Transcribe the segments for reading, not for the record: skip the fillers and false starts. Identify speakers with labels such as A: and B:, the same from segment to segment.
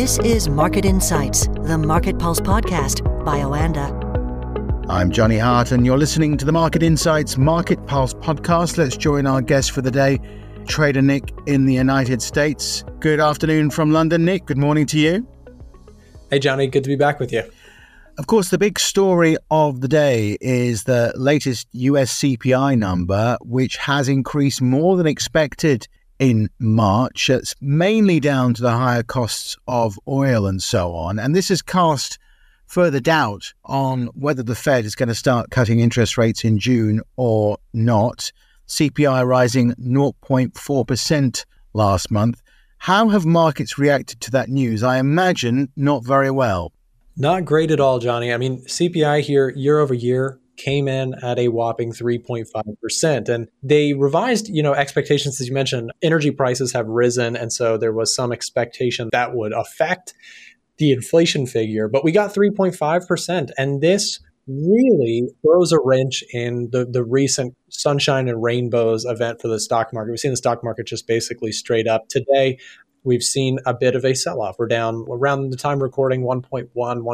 A: This is Market Insights, the Market Pulse podcast by Oanda.
B: I'm Johnny Hart, and you're listening to the Market Insights Market Pulse podcast. Let's join our guest for the day, Trader Nick in the United States. Good afternoon from London, Nick. Good morning to you.
C: Hey, Johnny. Good to be back with you.
B: Of course, the big story of the day is the latest US CPI number, which has increased more than expected in March. It's mainly down to the higher costs of oil and so on. And this has cast further doubt on whether the Fed is going to start cutting interest rates in June or not. CPI rising 0.4% last month. How have markets reacted to that news? I imagine not very well.
C: Not great at all, Johnny. I mean, CPI here year over year came in at a whopping 3.5%. And they revised, expectations, as you mentioned. Energy prices have risen. And so there was some expectation that would affect the inflation figure. But we got 3.5%. And this really throws a wrench in the recent sunshine and rainbows event for the stock market. We've seen the stock market just basically straight up. Today, we've seen a bit of a sell-off. We're down around the time recording 1.1,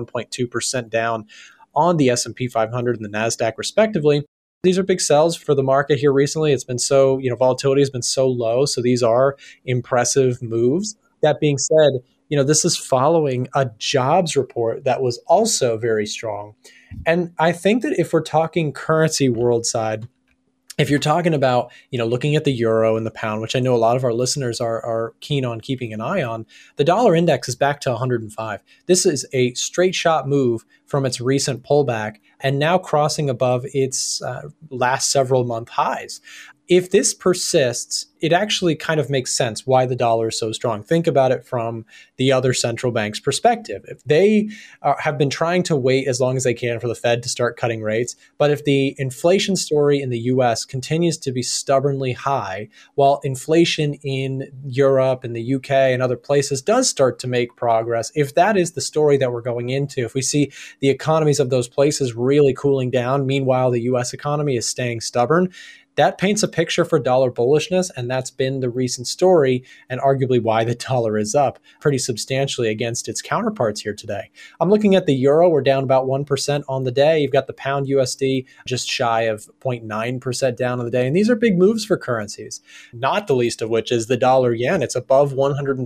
C: 1.2% down on the S&P 500 and the NASDAQ respectively. These are big sells for the market here recently. It's been so, volatility has been so low. So these are impressive moves. That being said, this is following a jobs report that was also very strong. And I think that if we're talking currency world side, if you're talking about, looking at the euro and the pound, which I know a lot of our listeners are keen on keeping an eye on, the dollar index is back to 105. This is a straight shot move from its recent pullback and now crossing above its last several month highs. If this persists, it actually kind of makes sense why the dollar is so strong. Think about it from the other central banks' perspective. If they have been trying to wait as long as they can for the Fed to start cutting rates, but if the inflation story in the US continues to be stubbornly high, while inflation in Europe and the UK and other places does start to make progress, if that is the story that we're going into, if we see the economies of those places really cooling down, meanwhile the US economy is staying stubborn, that paints a picture for dollar bullishness, and that's been the recent story and arguably why the dollar is up pretty substantially against its counterparts here today. I'm looking at the euro. We're down about 1% on the day. You've got the pound USD just shy of 0.9% down on the day. And these are big moves for currencies, not the least of which is the dollar yen. It's above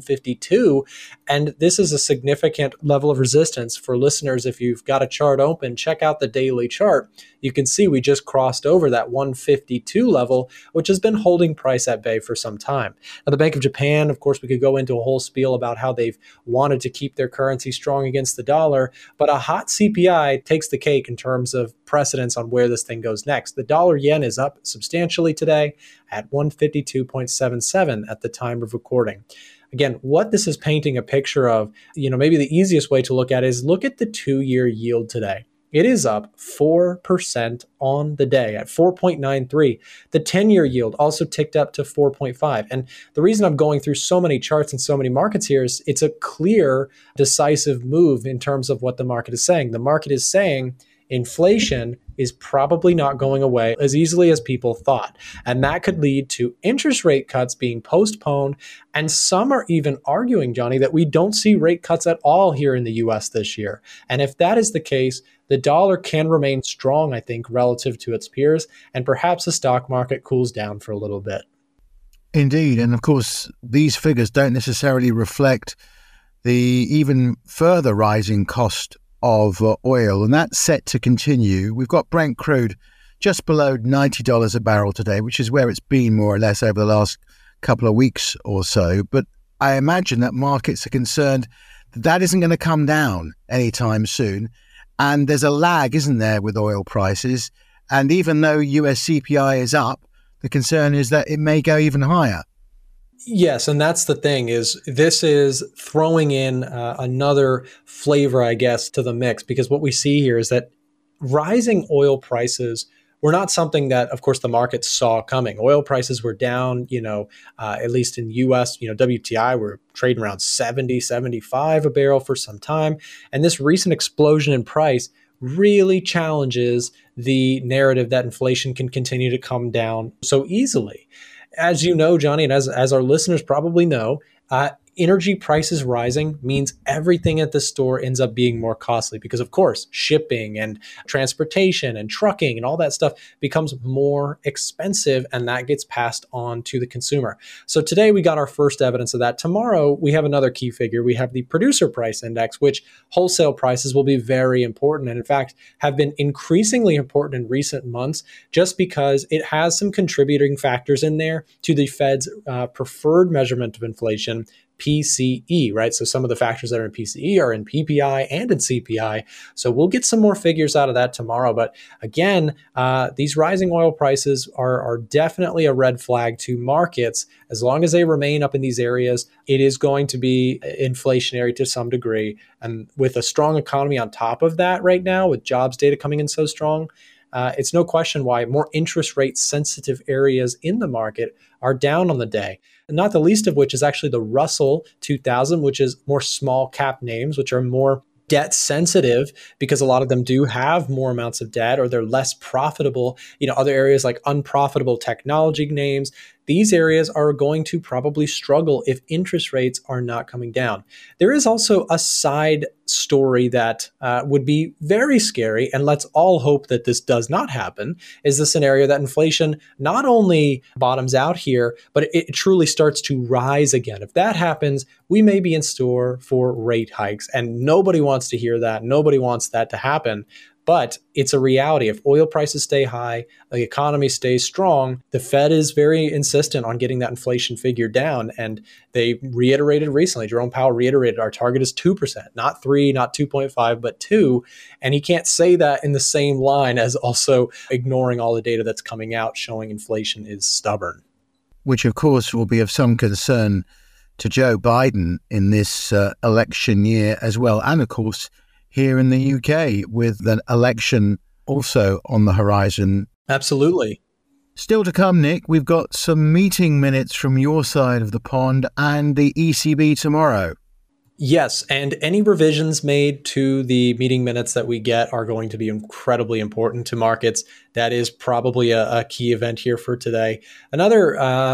C: 152. And this is a significant level of resistance for listeners. If you've got a chart open, check out the daily chart. You can see we just crossed over that 152 level, which has been holding price at bay for some time. Now, the Bank of Japan, of course, we could go into a whole spiel about how they've wanted to keep their currency strong against the dollar, but a hot CPI takes the cake in terms of precedence on where this thing goes next. The dollar yen is up substantially today at 152.77 at the time of recording. Again, what this is painting a picture of, maybe the easiest way to look at it is look at the 2-year yield today. It is up 4% on the day at 4.93. The 10-year yield also ticked up to 4.5. And the reason I'm going through so many charts and so many markets here is it's a clear, decisive move in terms of what the market is saying. The market is saying inflation is probably not going away as easily as people thought. And that could lead to interest rate cuts being postponed. And some are even arguing, Johnny, that we don't see rate cuts at all here in the US this year. And if that is the case, the dollar can remain strong, I think, relative to its peers, and perhaps the stock market cools down for a little bit.
B: Indeed. And of course, these figures don't necessarily reflect the even further rising cost of oil, and that's set to continue. We've got Brent crude just below $90 a barrel today, which is where it's been more or less over the last couple of weeks or so. But I imagine that markets are concerned that that isn't going to come down anytime soon. And there's a lag, isn't there, with oil prices? And even though US CPI is up, the concern is that it may go even higher.
C: Yes, and that's the thing is this is throwing in another flavor, I guess, to the mix, because what we see here is that rising oil prices were not something that, of course, the market saw coming. Oil prices were down, at least in US, WTI were trading around 70, 75 a barrel for some time. And this recent explosion in price really challenges the narrative that inflation can continue to come down so easily. As you know, Johnny, and as our listeners probably know, energy prices rising means everything at the store ends up being more costly because, of course, shipping and transportation and trucking and all that stuff becomes more expensive, and that gets passed on to the consumer. So today we got our first evidence of that. Tomorrow we have another key figure. We have the producer price index, which wholesale prices will be very important, and in fact have been increasingly important in recent months just because it has some contributing factors in there to the Fed's preferred measurement of inflation, PCE, right? So some of the factors that are in PCE are in PPI and in CPI. So we'll get some more figures out of that tomorrow. But again, these rising oil prices are definitely a red flag to markets. As long as they remain up in these areas, it is going to be inflationary to some degree. And with a strong economy on top of that right now, with jobs data coming in so strong, it's no question why more interest rate sensitive areas in the market are down on the day. Not the least of which is actually the Russell 2000, which is more small cap names, which are more debt sensitive because a lot of them do have more amounts of debt or they're less profitable. Other areas like unprofitable technology names, these areas are going to probably struggle if interest rates are not coming down. There is also a side story that would be very scary, and let's all hope that this does not happen, is the scenario that inflation not only bottoms out here, but it truly starts to rise again. If that happens, we may be in store for rate hikes, and nobody wants to hear that. Nobody wants that to happen. But it's a reality. If oil prices stay high, the economy stays strong, the Fed is very insistent on getting that inflation figure down. And they reiterated recently, Jerome Powell reiterated, our target is 2%, not 3, not 2.5, but 2. And he can't say that in the same line as also ignoring all the data that's coming out showing inflation is stubborn.
B: Which, of course, will be of some concern to Joe Biden in this election year as well. And, of course, here in the UK with an election also on the horizon.
C: Absolutely.
B: Still to come, Nick, we've got some meeting minutes from your side of the pond and the ECB tomorrow.
C: Yes, and any revisions made to the meeting minutes that we get are going to be incredibly important to markets. That is probably a key event here for today. Another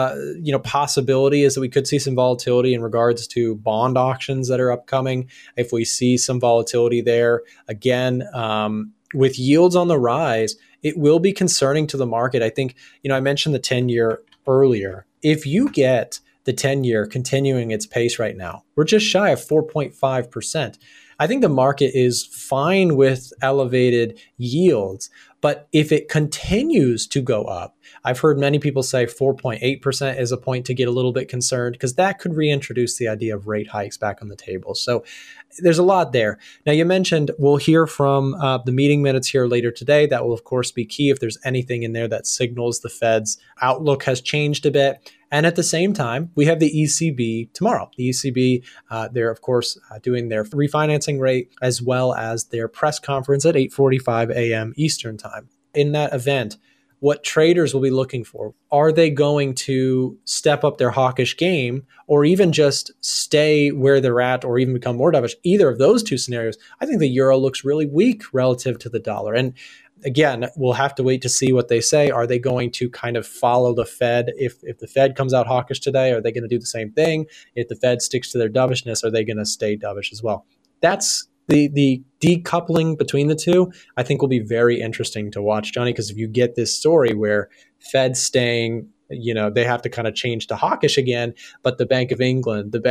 C: possibility is that we could see some volatility in regards to bond auctions that are upcoming. If we see some volatility there, again, with yields on the rise, it will be concerning to the market. I think, I mentioned the 10-year earlier. If you get the 10-year continuing its pace right now, we're just shy of 4.5%. I think the market is fine with elevated yields, but if it continues to go up, I've heard many people say 4.8% is a point to get a little bit concerned because that could reintroduce the idea of rate hikes back on the table. So there's a lot there. Now, you mentioned we'll hear from the meeting minutes here later today. That will, of course, be key if there's anything in there that signals the Fed's outlook has changed a bit. And at the same time, we have the ECB tomorrow. The ECB, they're, of course, doing their refinancing rate as well as their press conference at 8:45 a.m. Eastern time. In that event, what traders will be looking for? Are they going to step up their hawkish game or even just stay where they're at or even become more dovish? Either of those two scenarios, I think the euro looks really weak relative to the dollar. And again, we'll have to wait to see what they say. Are they going to kind of follow the Fed? If the Fed comes out hawkish today, are they going to do the same thing? If the Fed sticks to their dovishness, are they going to stay dovish as well? That's the decoupling between the two, I think will be very interesting to watch, Johnny, because if you get this story where Fed staying, they have to kind of change to hawkish again, but the Bank of England, the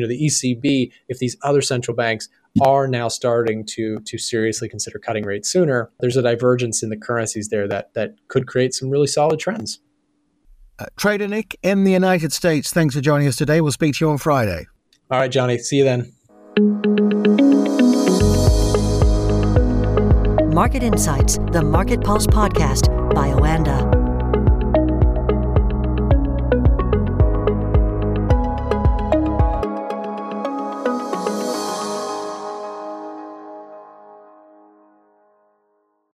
C: ECB, if these other central banks are now starting to seriously consider cutting rates sooner, there's a divergence in the currencies there that could create some really solid trends.
B: Trader Nick in the United States, thanks for joining us today. We'll speak to you on Friday.
C: All right, Johnny. See you then.
A: Market Insights, the Market Pulse podcast by Oanda.